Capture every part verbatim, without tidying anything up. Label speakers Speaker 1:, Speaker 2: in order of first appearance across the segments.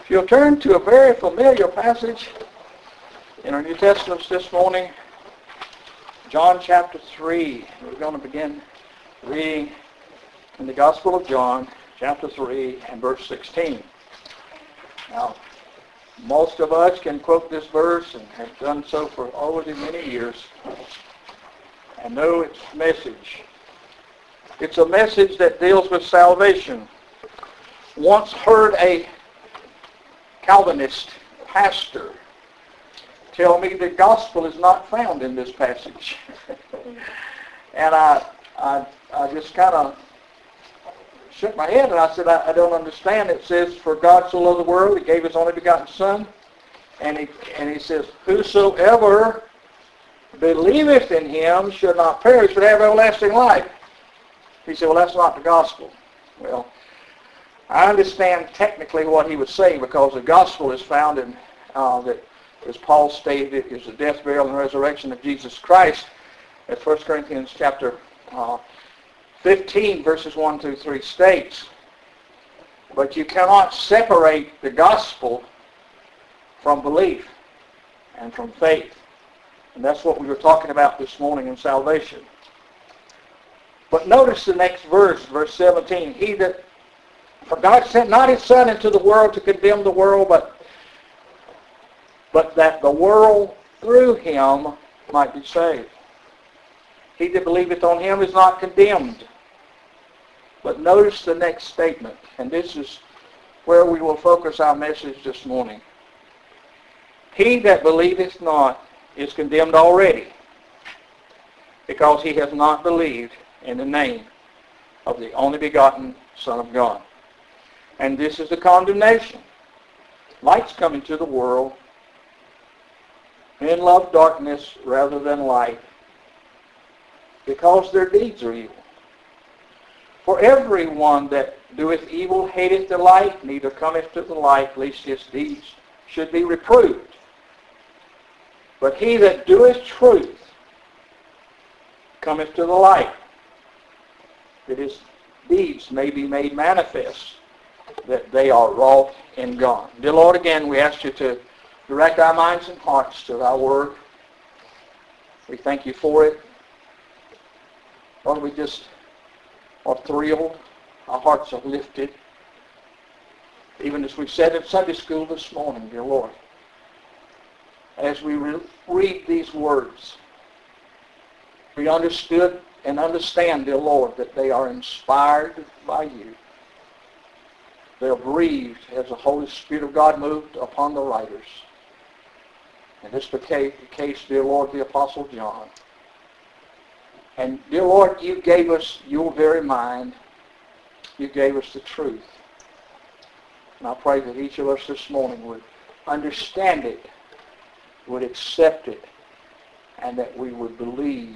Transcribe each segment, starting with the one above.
Speaker 1: If you'll turn to a very familiar passage in our New Testaments this morning, John chapter three. We're going to begin reading in the Gospel of John, chapter three, and verse sixteen. Now, most of us can quote this verse and have done so for already many years and know its message. It's a message that deals with salvation. Once heard a Calvinist pastor tell me the gospel is not found in this passage. and I, I, I just kind of shook my head and I said, I, I don't understand. It says, for God so loved the world, he gave his only begotten Son. And he, and he says, whosoever believeth in him should not perish but have everlasting life. He said, well, that's not the gospel. Well, I understand technically what he was saying because the gospel is found in, uh, that, as Paul stated, is the death, burial, and resurrection of Jesus Christ at First Corinthians chapter uh, fifteen, verses one through three states. But you cannot separate the gospel from belief and from faith. And that's what we were talking about this morning in salvation. But notice the next verse, verse seventeen. He that For God sent not his Son into the world to condemn the world, but, but that the world through him might be saved. He that believeth on him is not condemned. But notice the next statement, and this is where we will focus our message this morning. He that believeth not is condemned already, because he has not believed in the name of the only begotten Son of God. And this is the condemnation. Light's come into the world. Men love darkness rather than light, because their deeds are evil. For everyone that doeth evil hateth the light, neither cometh to the light, lest his deeds should be reproved. But he that doeth truth cometh to the light, that his deeds may be made manifest, that they are wrought in God. Dear Lord, again, we ask you to direct our minds and hearts to thy word. We thank you for it. Lord, we just are thrilled. Our hearts are lifted. Even as we said in Sunday school this morning, dear Lord, as we re- read these words, we understood and understand, dear Lord, that they are inspired by you. They are breathed as the Holy Spirit of God moved upon the writers. In this case, dear Lord, the Apostle John. And dear Lord, you gave us your very mind. You gave us the truth. And I pray that each of us this morning would understand it, would accept it, and that we would believe.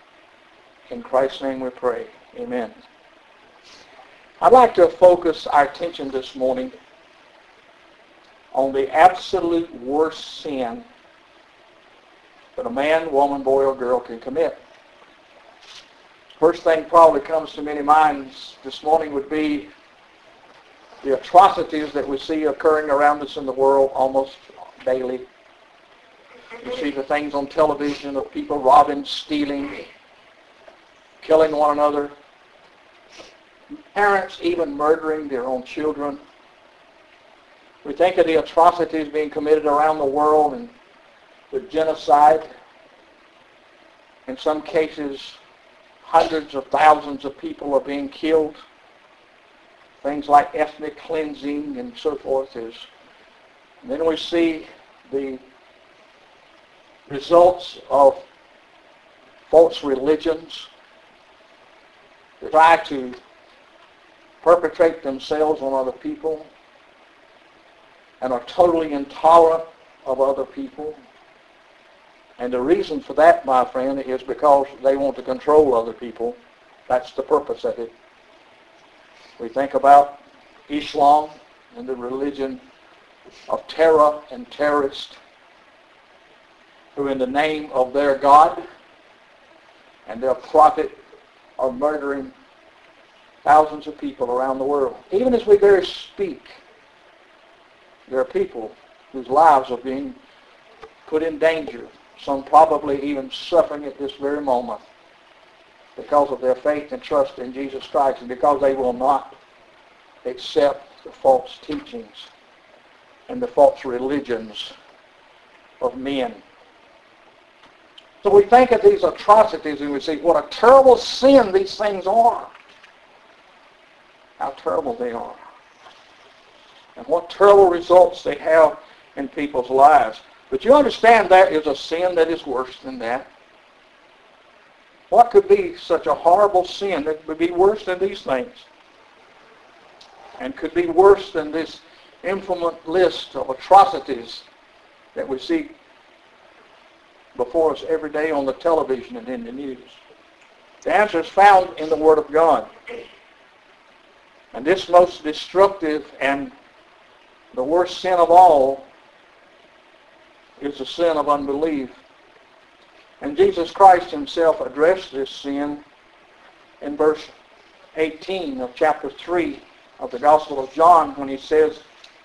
Speaker 1: In Christ's name we pray. Amen. I'd like to focus our attention this morning on the absolute worst sin that a man, woman, boy, or girl can commit. First thing probably comes to many minds this morning would be the atrocities that we see occurring around us in the world almost daily. You see the things on television of people robbing, stealing, killing one another. Parents even murdering their own children. We think of the atrocities being committed around the world and the genocide. In some cases, hundreds of thousands of people are being killed. Things like ethnic cleansing and so forth. Is. And then we see the results of false religions that try to perpetrate themselves on other people and are totally intolerant of other people. And the reason for that, my friend, is because they want to control other people. That's the purpose of it. We think about Islam and the religion of terror and terrorists who in the name of their God and their prophet are murdering thousands of people around the world. Even as we dare speak, there are people whose lives are being put in danger, some probably even suffering at this very moment because of their faith and trust in Jesus Christ and because they will not accept the false teachings and the false religions of men. So we think of these atrocities and we say, what a terrible sin these things are. How terrible they are. And what terrible results they have in people's lives. But you understand there is a sin that is worse than that. What could be such a horrible sin that would be worse than these things? And could be worse than this infamous list of atrocities that we see before us every day on the television and in the news? The answer is found in the Word of God. And this most destructive and the worst sin of all is the sin of unbelief. And Jesus Christ himself addressed this sin in verse eighteen of chapter three of the Gospel of John when he says,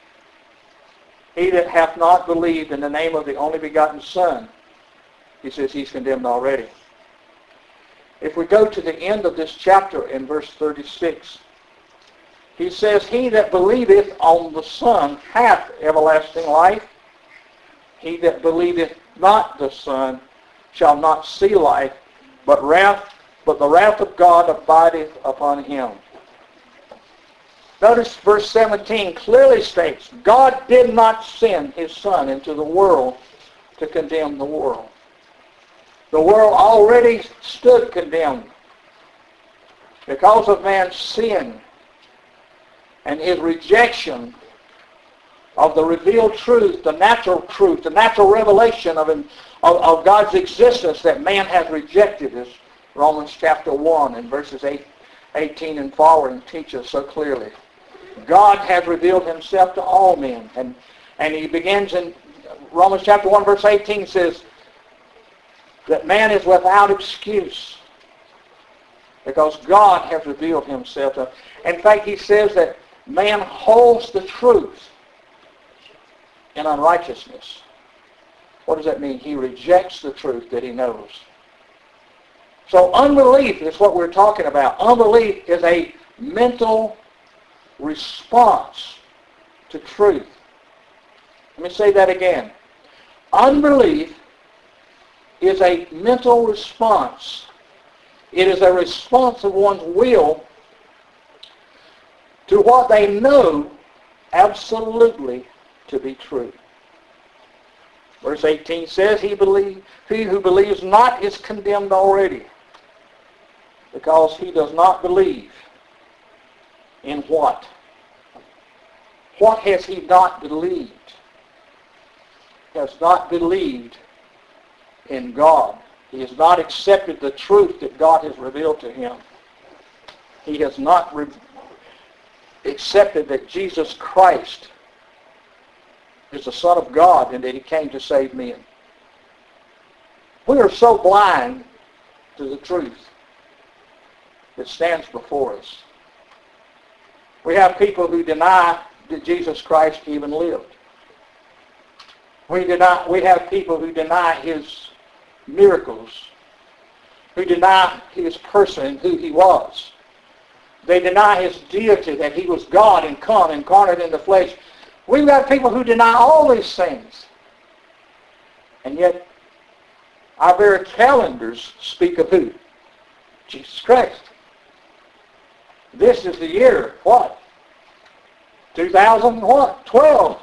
Speaker 1: he that hath not believed in the name of the only begotten Son, he says he's condemned already. If we go to the end of this chapter in verse thirty-six, he says, he that believeth on the Son hath everlasting life. He that believeth not the Son shall not see life, but wrath, but the wrath of God abideth upon him. Notice verse seventeen clearly states, God did not send his Son into the world to condemn the world. The world already stood condemned because of man's sin and his rejection of the revealed truth, the natural truth, the natural revelation of, him, of, of God's existence that man has rejected, as Romans chapter one and verses eight, eighteen and following teach us so clearly. God has revealed himself to all men. And, and he begins in Romans chapter one verse eighteen says that man is without excuse because God has revealed himself to him. In fact, he says that man holds the truth in unrighteousness. What does that mean? He rejects the truth that he knows. So unbelief is what we're talking about. Unbelief is a mental response to truth. Let me say that again. Unbelief is a mental response. It is a response of one's will to what they know absolutely to be true. Verse eighteen says, he, believe, he who believes not is condemned already, because he does not believe in what? What has he not believed? He has not believed in God. He has not accepted the truth that God has revealed to him. He has not re- accepted that Jesus Christ is the Son of God and that he came to save men. We are so blind to the truth that stands before us. We have people who deny that Jesus Christ even lived. We deny, we have people who deny his miracles, who deny his person, who he was. They deny his deity, that he was God and come incarnate in the flesh. We've got people who deny all these things. And yet, our very calendars speak of who? Jesus Christ. This is the year, what? two thousand what? twelve.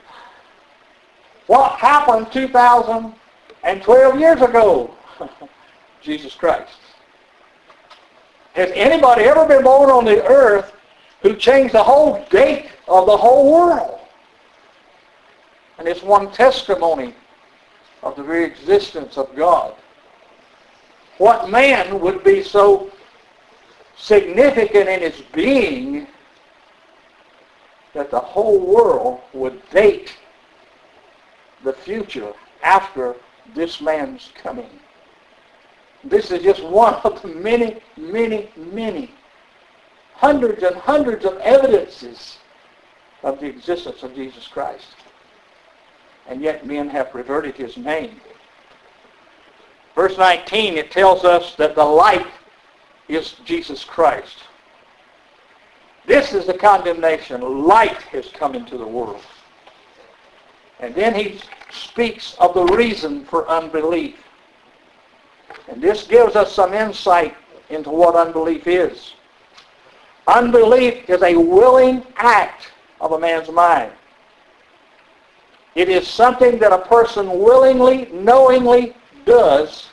Speaker 1: What happened two thousand twelve years ago? Jesus Christ. Has anybody ever been born on the earth who changed the whole date of the whole world? And it's one testimony of the very existence of God. What man would be so significant in his being that the whole world would date the future after this man's coming? This is just one of the many, many, many hundreds and hundreds of evidences of the existence of Jesus Christ. And yet men have perverted his name. Verse nineteen, it tells us that the light is Jesus Christ. This is the condemnation. Light has come into the world. And then he speaks of the reason for unbelief. And this gives us some insight into what unbelief is. Unbelief is a willing act of a man's mind. It is something that a person willingly, knowingly does,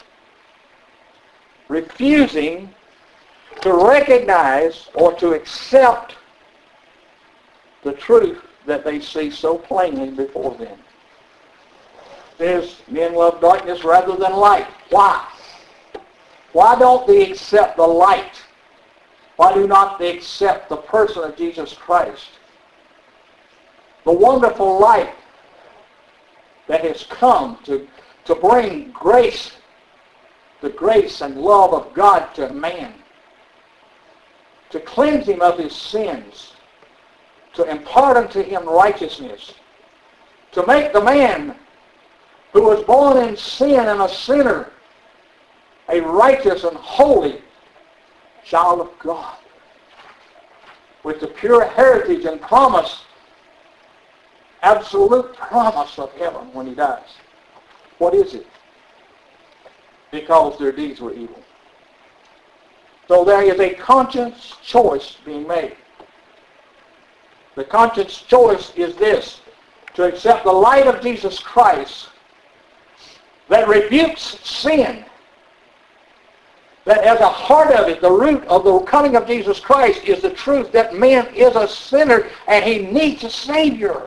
Speaker 1: refusing to recognize or to accept the truth that they see so plainly before them. There's men love darkness rather than light. Why? Why don't they accept the light? Why do not they accept the person of Jesus Christ? The wonderful light that has come to, to bring grace, the grace and love of God to man, to cleanse him of his sins, to impart unto him righteousness, to make the man who was born in sin and a sinner a righteous and holy child of God with the pure heritage and promise, absolute promise of heaven when he dies. What is it? Because their deeds were evil. So there is a conscious choice being made. The conscious choice is this: to accept the light of Jesus Christ that rebukes sin, that as a heart of it, the root of the coming of Jesus Christ is the truth that man is a sinner and he needs a Savior.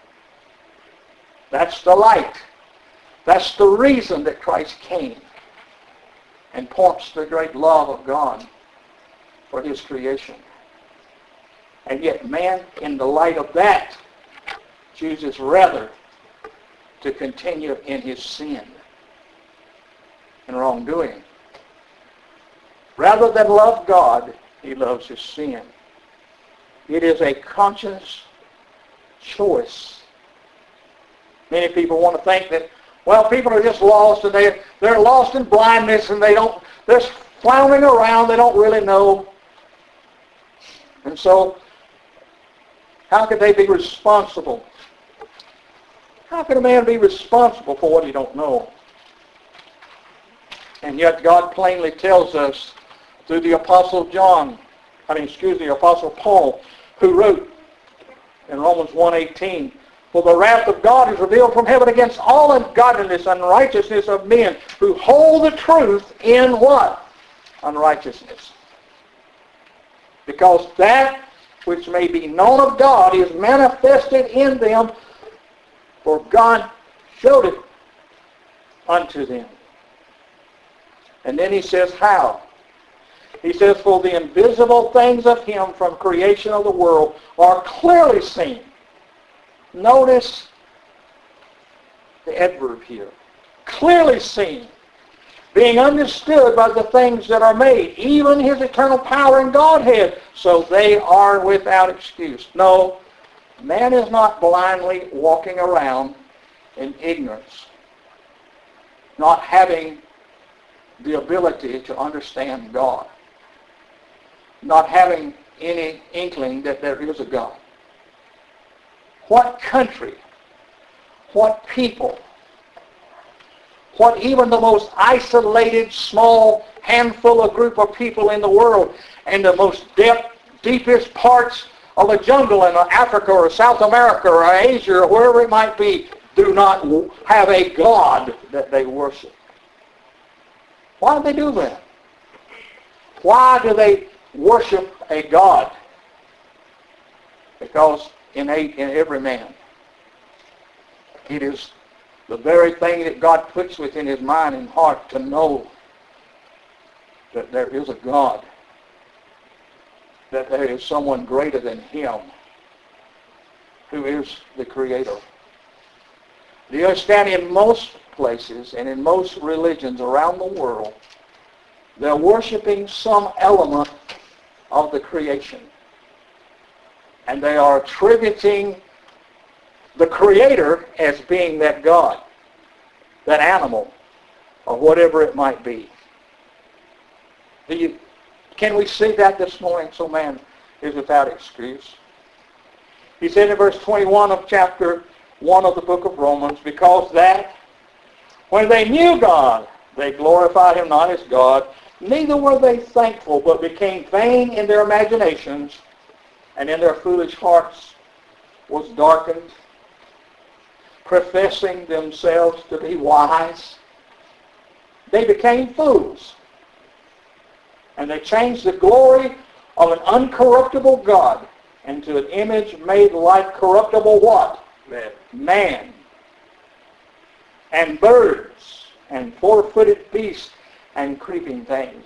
Speaker 1: That's the light. That's the reason that Christ came, and points to the great love of God for his creation. And yet man, in the light of that, chooses rather to continue in his sin and wrongdoing. Rather than love God, he loves his sin. It is a conscious choice. Many people want to think that, well, people are just lost and they, they're lost in blindness and they don't, they're floundering around, they don't really know. And so, how could they be responsible? How can a man be responsible for what he don't know? And yet God plainly tells us through the Apostle John, I mean, excuse me, the Apostle Paul, who wrote in Romans one eighteen, "For the wrath of God is revealed from heaven against all ungodliness and unrighteousness of men who hold the truth in" what? Unrighteousness. Because that which may be known of God is manifested in them, for God showed it unto them. And then he says, how? He says, "For the invisible things of him from creation of the world are clearly seen." Notice the adverb here. Clearly seen. Being understood by the things that are made, even his eternal power and Godhead, so they are without excuse. No, man is not blindly walking around in ignorance, not having the ability to understand God, not having any inkling that there is a God. What country, what people, what even the most isolated, small handful of group of people in the world, and the most depth, deepest parts of a jungle in Africa or South America or Asia or wherever it might be, do not have a God that they worship. Why do they do that? Why do they worship a God? Because innate in every man, it is the very thing that God puts within his mind and heart to know that there is a God, that there is someone greater than him who is the Creator. Do you understand? In most places and in most religions around the world, they're worshiping some element of the creation. And they are attributing the Creator as being that God, that animal, or whatever it might be. Do you, can we see that this morning? So man is without excuse. He said in verse twenty-one of chapter one of the book of Romans, because that when they knew God, they glorified him not as God, neither were they thankful, but became vain in their imaginations, and in their foolish hearts was darkened, professing themselves to be wise. They became fools. And they changed the glory of an uncorruptible God into an image made like corruptible what?
Speaker 2: Man.
Speaker 1: Man. And birds, and four-footed beasts, and creeping things.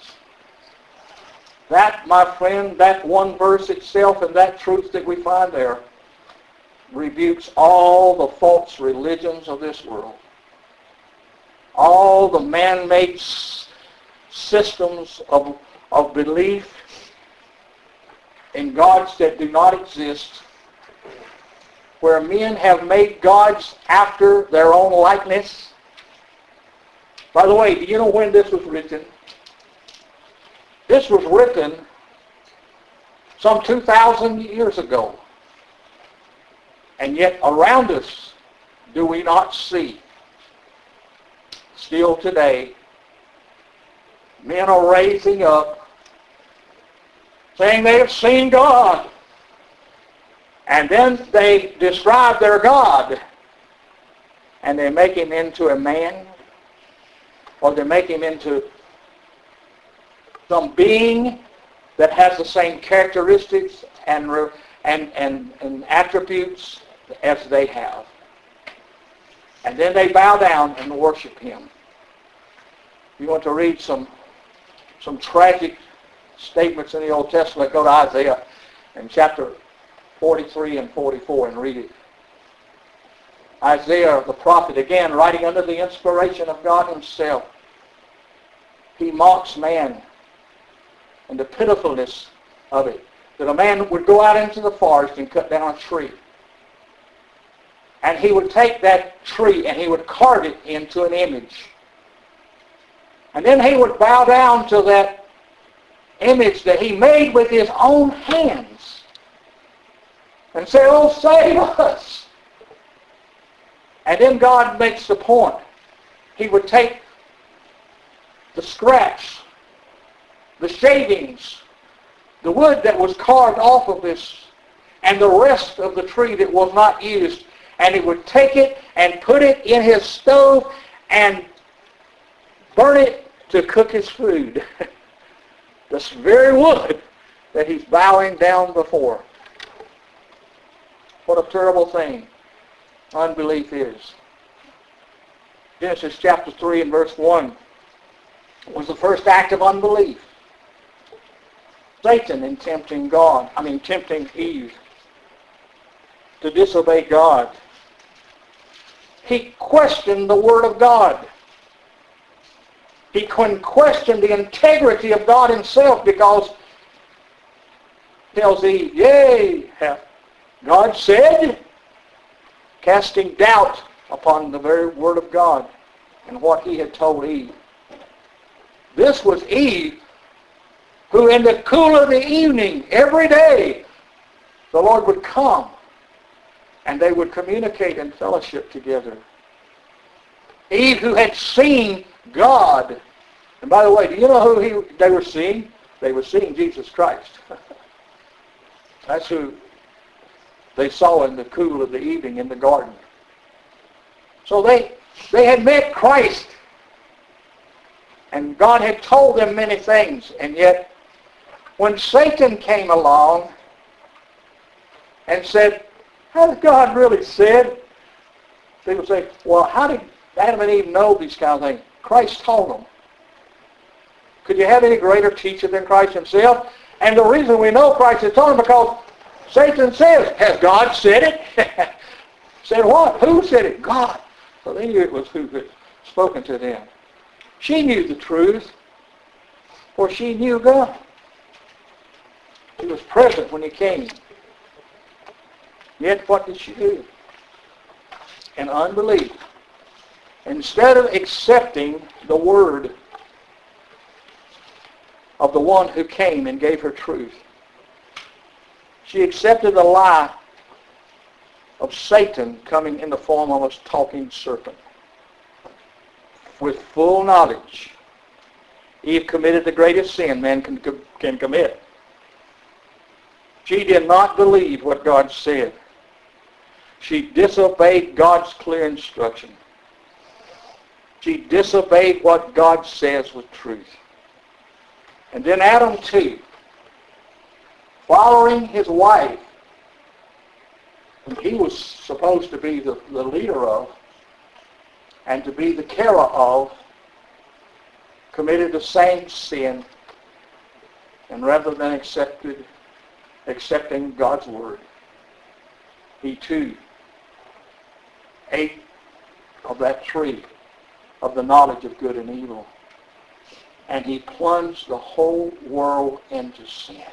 Speaker 1: That, my friend, that one verse itself and that truth that we find there rebukes all the false religions of this world. All the man-made s- systems of, of belief in gods that do not exist, where men have made gods after their own likeness. By the way, do you know when this was written? This was written some two thousand years ago. And yet around us, do we not see, still today, men are raising up, saying they have seen God. And then they describe their God, and they make him into a man, or they make him into some being that has the same characteristics and, and, and, and attributes as they have. And then they bow down and worship him. You want to read some, some tragic statements in the Old Testament, go to Isaiah in chapter forty-three and forty-four and read it. Isaiah the prophet, again, writing under the inspiration of God himself. He mocks man and the pitifulness of it. That a man would go out into the forest and cut down a tree. And he would take that tree and he would carve it into an image. And then he would bow down to that image that he made with his own hands and say, "Oh, save us." And then God makes the point. He would take the scraps, the shavings, the wood that was carved off of this, and the rest of the tree that was not used, and he would take it and put it in his stove and burn it to cook his food. This very wood that he's bowing down before. What a terrible thing unbelief is. Genesis chapter three and verse one was the first act of unbelief. Satan in tempting God, I mean tempting Eve to disobey God. He questioned the Word of God. He questioned the integrity of God himself, because he tells Eve, "Yea, hath God said," casting doubt upon the very Word of God and what he had told Eve. This was Eve, who in the cool of the evening, every day, the Lord would come and they would communicate and fellowship together. Eve, who had seen God. And by the way, do you know who he, they were seeing? They were seeing Jesus Christ. That's who they saw in the cool of the evening in the garden. So they, they had met Christ. And God had told them many things. And yet, when Satan came along and said, "Has God really said?" People say, "Well, how did Adam and Eve know these kind of things?" Christ told them. Could you have any greater teacher than Christ himself? And the reason we know Christ has told them, because Satan says, "Has God said it?" Said what? Who said it? God. So they knew it was who had spoken to them. She knew the truth, for she knew God. He was present when he came. Yet what did she do? In unbelief, instead of accepting the word of the one who came and gave her truth, she accepted the lie of Satan coming in the form of a talking serpent. With full knowledge, Eve committed the greatest sin man can, can commit. She did not believe what God said. She disobeyed God's clear instruction. She disobeyed what God says was truth. And then Adam too, following his wife, whom he was supposed to be the, the leader of and to be the carer of, committed the same sin, and rather than accepted, accepting God's word, he too ate of that tree of the knowledge of good and evil, and he plunged the whole world into sin.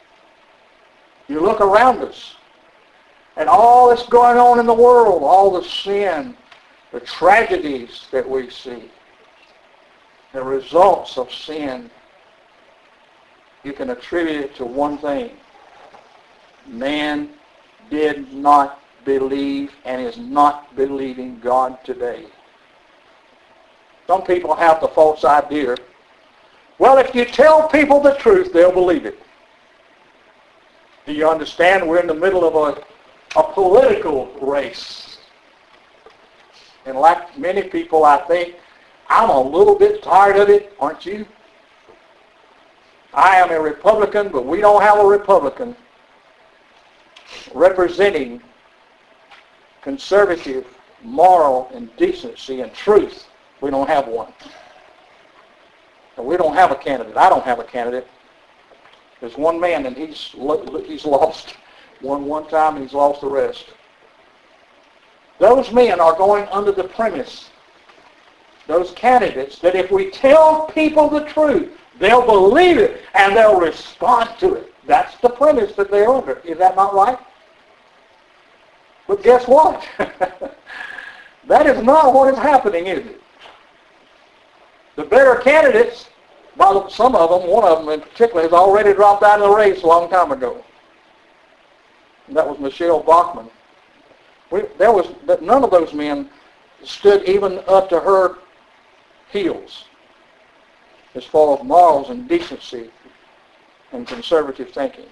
Speaker 1: You look around us, and all that's going on in the world, all the sin, the tragedies that we see, the results of sin, you can attribute it to one thing. Man did not believe and is not believing God today. Some people have the false idea, well, if you tell people the truth, they'll believe it. Do you understand? We're in the middle of a, a political race. And like many people, I think, I'm a little bit tired of it, aren't you? I am a Republican, but we don't have a Republican representing conservative, moral, and decency and truth. We don't have one. And we don't have a candidate. I don't have a candidate. There's one man, and he's he's lost. Won one time, and he's lost the rest. Those men are going under the premise, those candidates, that if we tell people the truth, they'll believe it, and they'll respond to it. That's the premise that they're under. Is that not right? But guess what? That is not what is happening, is it? The better candidates, well, some of them, one of them in particular, has already dropped out of the race a long time ago. And that was Michelle Bachmann. We, there was none of those men stood even up to her heels as far as morals and decency and conservative thinking.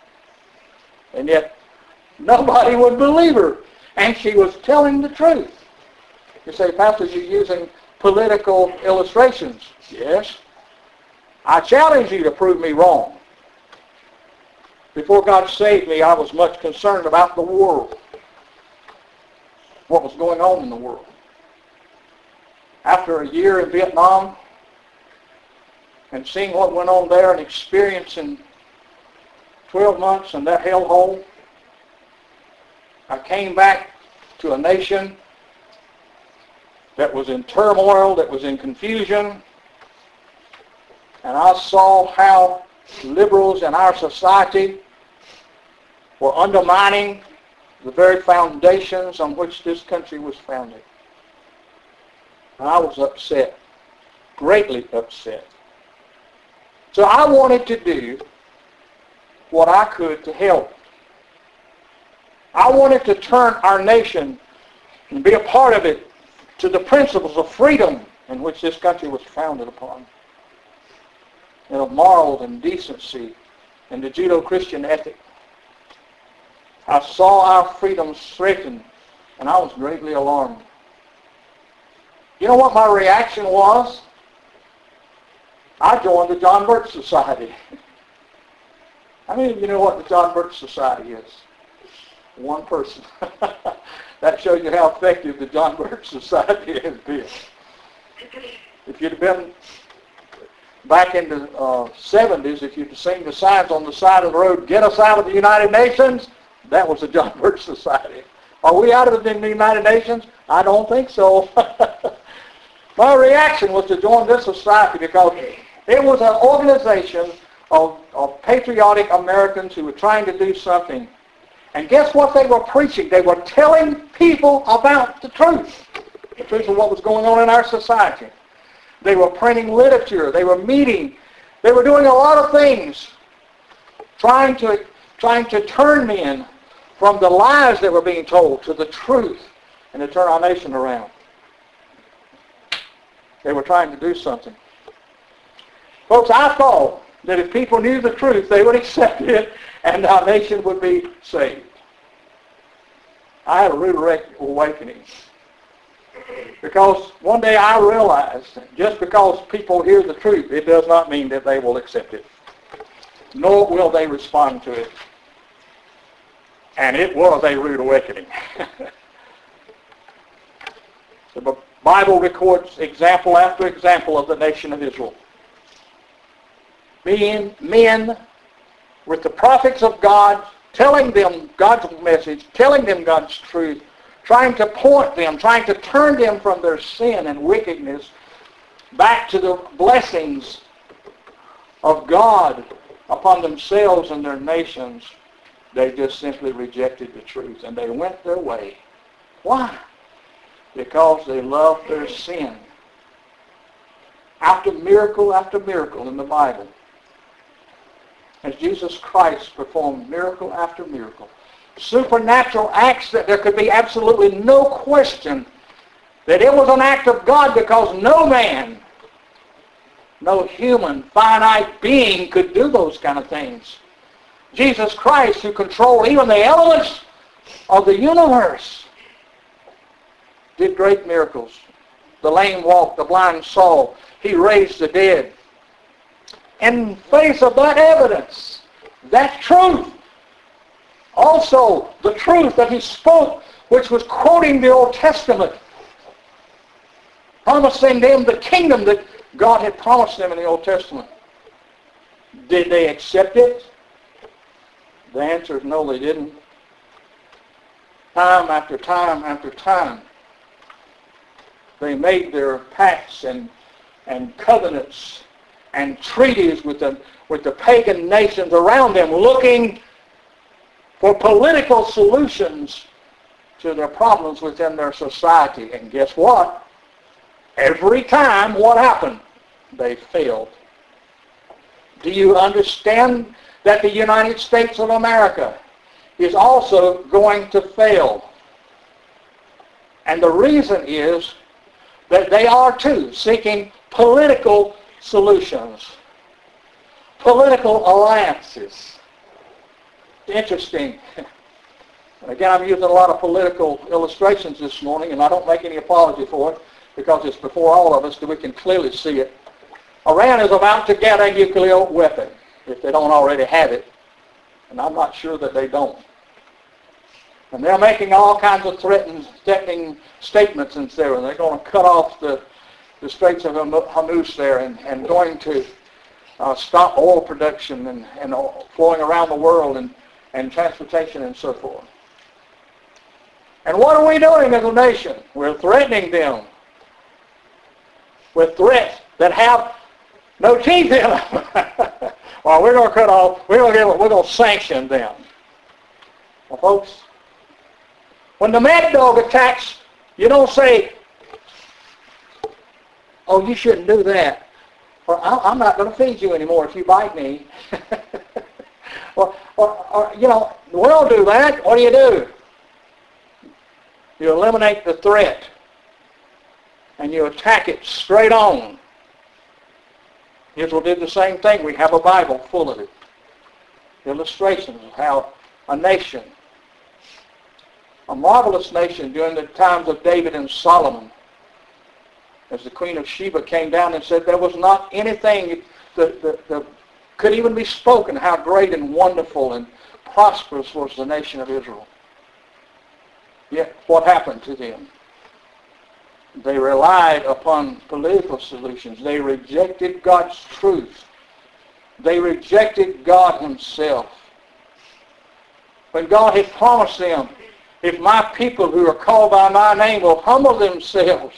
Speaker 1: And yet, nobody would believe her. And she was telling the truth. You say, Pastor, you're using political illustrations. Yes. I challenge you to prove me wrong. Before God saved me, I was much concerned about the world. What was going on in the world. After a year in Vietnam, and seeing what went on there and experiencing twelve months in that hellhole, I came back to a nation that was in turmoil, that was in confusion, and I saw how liberals in our society were undermining the very foundations on which this country was founded. And I was upset, greatly upset. So I wanted to do what I could to help. I wanted to turn our nation and be a part of it to the principles of freedom in which this country was founded upon, and of morals and decency and the Judeo-Christian ethic. I saw our freedoms threatened, and I was greatly alarmed. You know what my reaction was? I joined the John Birch Society. How many of you know what the John Birch Society is? One person. That shows you how effective the John Birch Society has been. If you'd have been back in the uh, seventies, if you'd have seen the signs on the side of the road, "Get us out of the United Nations," that was the John Birch Society. Are we out of the United Nations? I don't think so. My reaction was to join this society because it was an organization of, of patriotic Americans who were trying to do something. And guess what they were preaching? They were telling people about the truth. The truth of what was going on in our society. They were printing literature. They were meeting. They were doing a lot of things trying to, trying to turn men from the lies that were being told to the truth and to turn our nation around. They were trying to do something. Folks, I thought that if people knew the truth, they would accept it and our nation would be saved. I had a rude awakening. Because one day I realized that just because people hear the truth, it does not mean that they will accept it. Nor will they respond to it. And it was a rude awakening. The Bible records example after example of the nation of Israel. Being men with the prophets of God, telling them God's message, telling them God's truth, trying to point them, trying to turn them from their sin and wickedness back to the blessings of God upon themselves and their nations. They just simply rejected the truth and they went their way. Why? Because they loved their sin. After miracle after miracle in the Bible, as Jesus Christ performed miracle after miracle, supernatural acts that there could be absolutely no question that it was an act of God, because no man, no human, finite being could do those kind of things. Jesus Christ, who controlled even the elements of the universe, did great miracles. The lame walked, the blind saw, he raised the dead. In face of that evidence, that truth, also the truth that he spoke, which was quoting the Old Testament, promising them the kingdom that God had promised them in the Old Testament. Did they accept it? The answer is no, they didn't. Time after time after time, they made their pacts and, and covenants and treaties with the, with the pagan nations around them, looking for political solutions to their problems within their society. And guess what? Every time, what happened? They failed. Do you understand that the United States of America is also going to fail? And the reason is that they are too seeking political solutions, political alliances. Interesting. Again, I'm using a lot of political illustrations this morning, and I don't make any apology for it, because it's before all of us that we can clearly see it. Iran is about to get a nuclear weapon, if they don't already have it, and I'm not sure that they don't. And they're making all kinds of threatening, threatening statements and so, and they're going to cut off the, the Straits of Hormuz there and, and going to uh, stop oil production and, and flowing around the world and, and transportation and so forth. And what are we doing as a nation? We're threatening them with threats that have no teeth in them. Well, we're going to cut off, we're going to, we're going to sanction them. Well, folks, when the mad dog attacks, you don't say, oh, you shouldn't do that, or I'm not going to feed you anymore if you bite me. or, or, or, you know, we don't do that. What do you do? You eliminate the threat, and you attack it straight on. Israel did the same thing. We have a Bible full of it. Illustrations of how a nation, a marvelous nation during the times of David and Solomon, as the Queen of Sheba came down and said there was not anything that, that, that could even be spoken how great and wonderful and prosperous was the nation of Israel. Yet what happened to them? They relied upon political solutions. They rejected God's truth. They rejected God himself. When God had promised them, if my people who are called by my name will humble themselves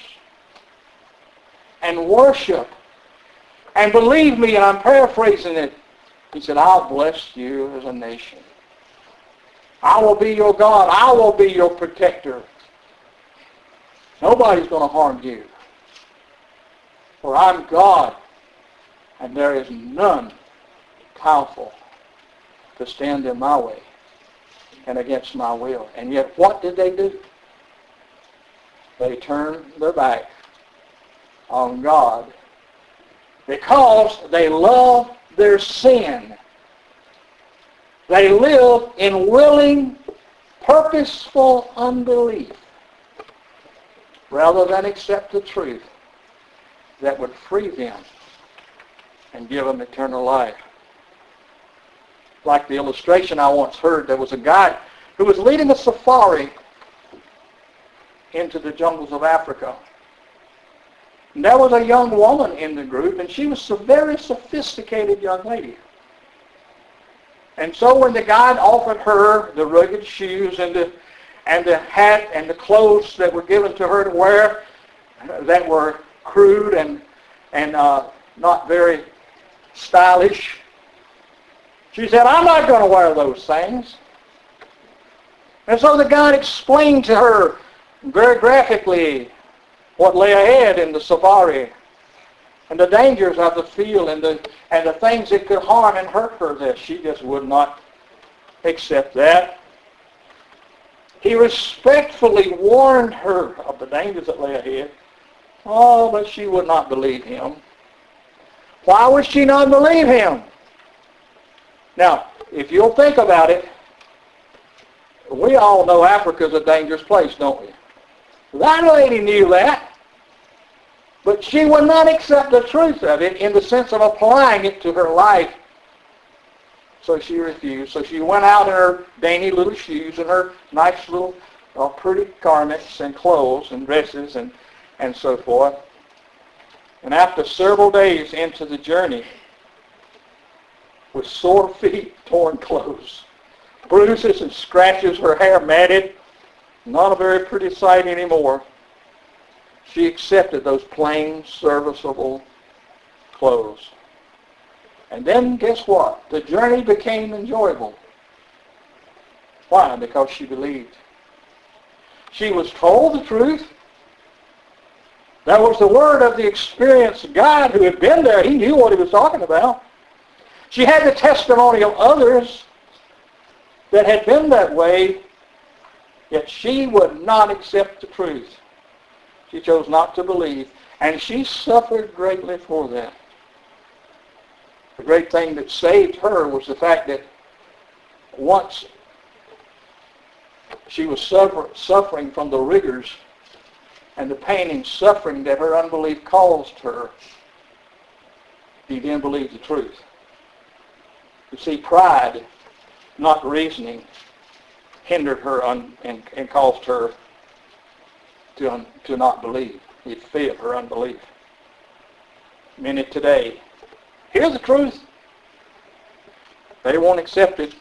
Speaker 1: and worship and believe me, and I'm paraphrasing it, he said, I'll bless you as a nation. I will be your God. I will be your protector. Nobody's going to harm you. For I'm God, and there is none powerful to stand in my way and against my will. And yet what did they do? They turned their back on God because they love their sin. They live in willing, purposeful unbelief rather than accept the truth that would free them and give them eternal life. Like the illustration I once heard, there was a guy who was leading a safari into the jungles of Africa. And there was a young woman in the group, and she was a very sophisticated young lady. And so when the guide offered her the rugged shoes and the and the hat and the clothes that were given to her to wear that were crude and and uh, not very stylish, she said, I'm not going to wear those things. And so the guide explained to her very graphically what lay ahead in the safari and the dangers of the field and the and the things that could harm and hurt her. That she just would not accept that. He respectfully warned her of the dangers that lay ahead. Oh, but she would not believe him. Why would she not believe him? Now, if you'll think about it, we all know Africa's a dangerous place, don't we? That lady knew that. But she would not accept the truth of it in the sense of applying it to her life. So she refused. So she went out in her dainty little shoes and her nice little uh, pretty garments and clothes and dresses and, and so forth. And after several days into the journey, with sore feet, torn clothes, bruises and scratches, her hair matted, not a very pretty sight anymore, she accepted those plain, serviceable clothes. And then guess what? The journey became enjoyable. Why? Because she believed. She was told the truth. That was the word of the experienced guide who had been there. He knew what he was talking about. She had the testimony of others that had been that way, yet she would not accept the truth. She chose not to believe, and she suffered greatly for that. The great thing that saved her was the fact that once she was suffer, suffering from the rigors and the pain and suffering that her unbelief caused her, she then believed the truth. You see, pride, not reasoning, hindered her un, and, and caused her to, un, to not believe. It fed her unbelief. Many today hear the truth. They won't accept it.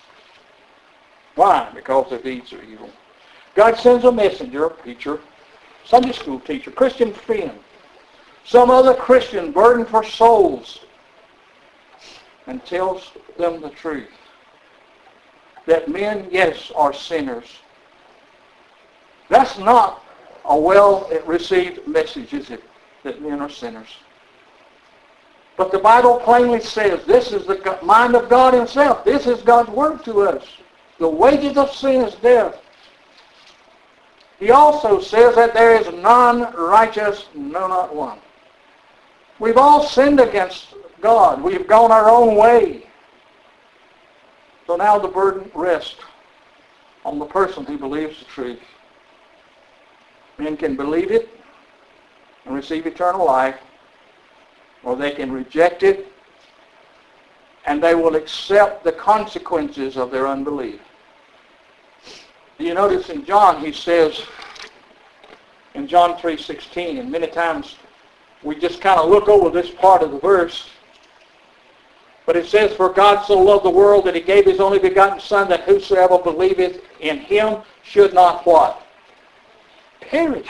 Speaker 1: Why? Because their deeds are evil. God sends a messenger, a preacher, Sunday school teacher, Christian friend, some other Christian burdened for souls, and tells them the truth. That men, yes, are sinners. That's not a well-received message, is it? That men are sinners. But the Bible plainly says this is the mind of God himself. This is God's word to us. The wages of sin is death. He also says that there is none righteous, no, not one. We've all sinned against God. We've gone our own way. So now the burden rests on the person who believes the truth. Men can believe it and receive eternal life, or they can reject it and they will accept the consequences of their unbelief. Do you notice in John he says, in John three sixteen, and many times we just kind of look over this part of the verse, but it says, for God so loved the world that he gave his only begotten Son, that whosoever believeth in him should not what? Perish.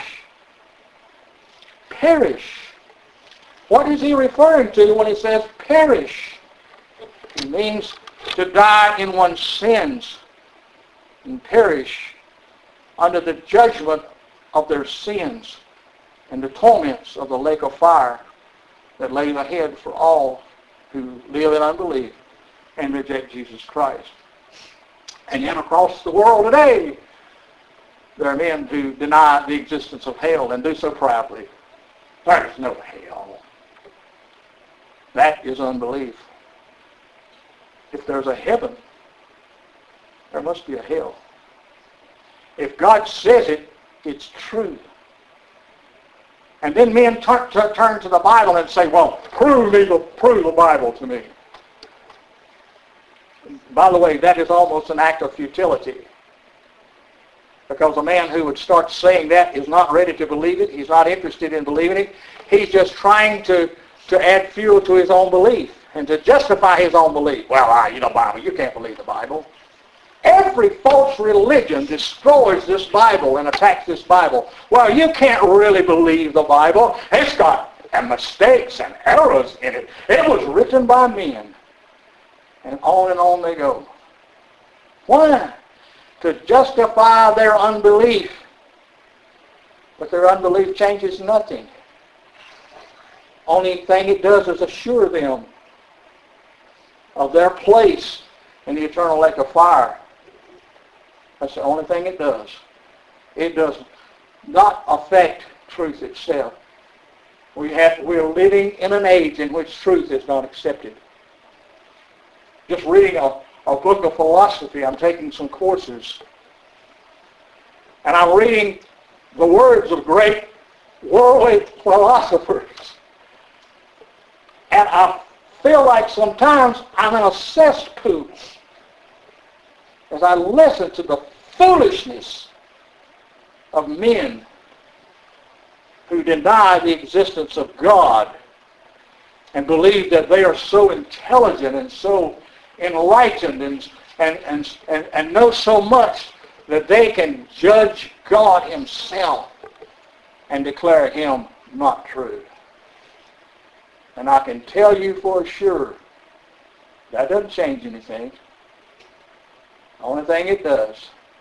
Speaker 1: Perish. What is he referring to when he says perish? It means to die in one's sins. and perish under the judgment of their sins and the torments of the lake of fire that lays ahead for all who live in unbelief and reject Jesus Christ. And yet across the world today, there are men who deny the existence of hell and do so proudly. There's no hell. That is unbelief. If there's a heaven, there must be a hell. If God says it, it's true. And then men turn to, turn to the Bible and say, well, prove me the, prove the Bible to me. By the way, that is almost an act of futility. Because a man who would start saying that is not ready to believe it. He's not interested in believing it. He's just trying to, to add fuel to his own belief and to justify his own belief. Well, I, you know, Bible, you can't believe the Bible. Every false religion destroys this Bible and attacks this Bible. Well, you can't really believe the Bible. It's got mistakes and errors in it. It was written by men. And on and on they go. Why? To justify their unbelief. But their unbelief changes nothing. Only thing it does is assure them of their place in the eternal lake of fire. That's the only thing it does. It does not affect truth itself. We have, we're living in an age in which truth is not accepted. Just reading a, a book of philosophy, I'm taking some courses, and I'm reading the words of great worldly philosophers. And I feel like sometimes I'm in a cesspool as I listen to the foolishness of men who deny the existence of God and believe that they are so intelligent and so enlightened and, and, and, and, and know so much that they can judge God himself and declare him not true. And I can tell you for sure, that doesn't change anything. The only thing it does,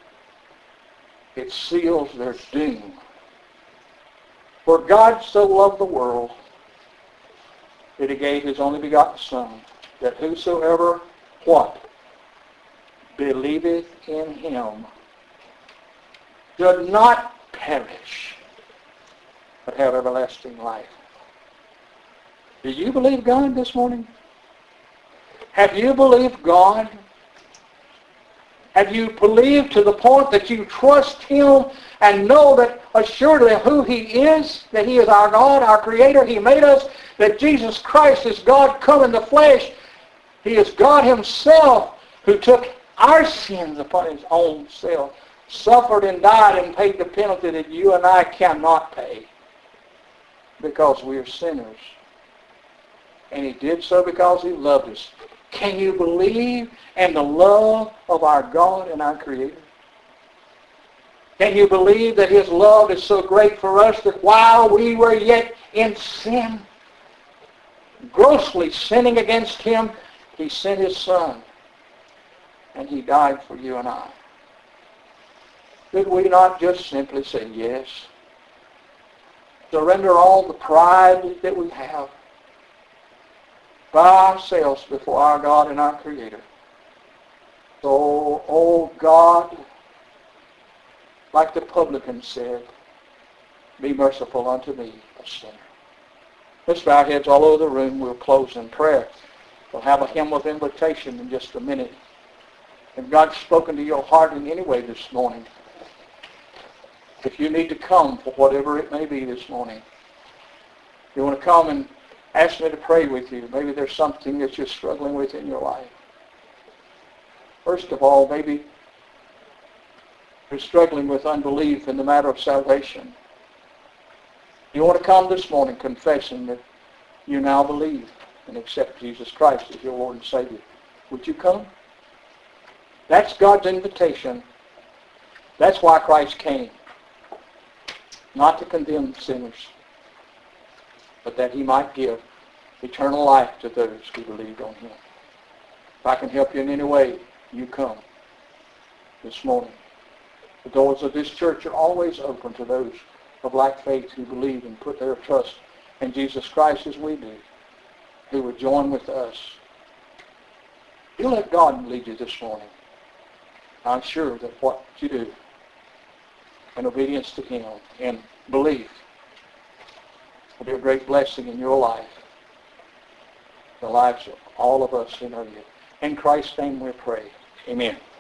Speaker 1: it seals their doom. For God so loved the world that he gave his only begotten Son, that whosoever, what? Believeth in him should not perish, but have everlasting life. Do you believe God this morning? Have you believed God? Have you believed to the point that you trust him and know that assuredly who he is, that he is our God, our Creator, he made us, that Jesus Christ is God come in the flesh. He is God himself who took our sins upon his own self, suffered and died and paid the penalty that you and I cannot pay because we are sinners. And he did so because he loved us. Can you believe in the love of our God and our Creator? Can you believe that his love is so great for us that while we were yet in sin, grossly sinning against him, he sent his Son and he died for you and I? Did we not just simply say yes? Surrender all the pride that we have, bow ourselves before our God and our Creator. So, oh God, like the publican said, be merciful unto me, a sinner. Let's bow our heads all over the room. We'll close in prayer. We'll have a hymn of invitation in just a minute. If God's spoken to your heart in any way this morning, if you need to come for whatever it may be this morning, you want to come and ask me to pray with you. Maybe there's something that you're struggling with in your life. First of all, maybe you're struggling with unbelief in the matter of salvation. You want to come this morning confessing that you now believe and accept Jesus Christ as your Lord and Savior. Would you come? That's God's invitation. That's why Christ came. Not to condemn sinners, but that he might give eternal life to those who believed on him. If I can help you in any way, you come. this morning. The doors of this church are always open to those of black faith who believe and put their trust in Jesus Christ as we do, who would join with us. You let God lead you this morning. I'm sure that what you do in obedience to Him and belief will be a great blessing in your life, the lives of all of us who know you. In Christ's name we pray. Amen.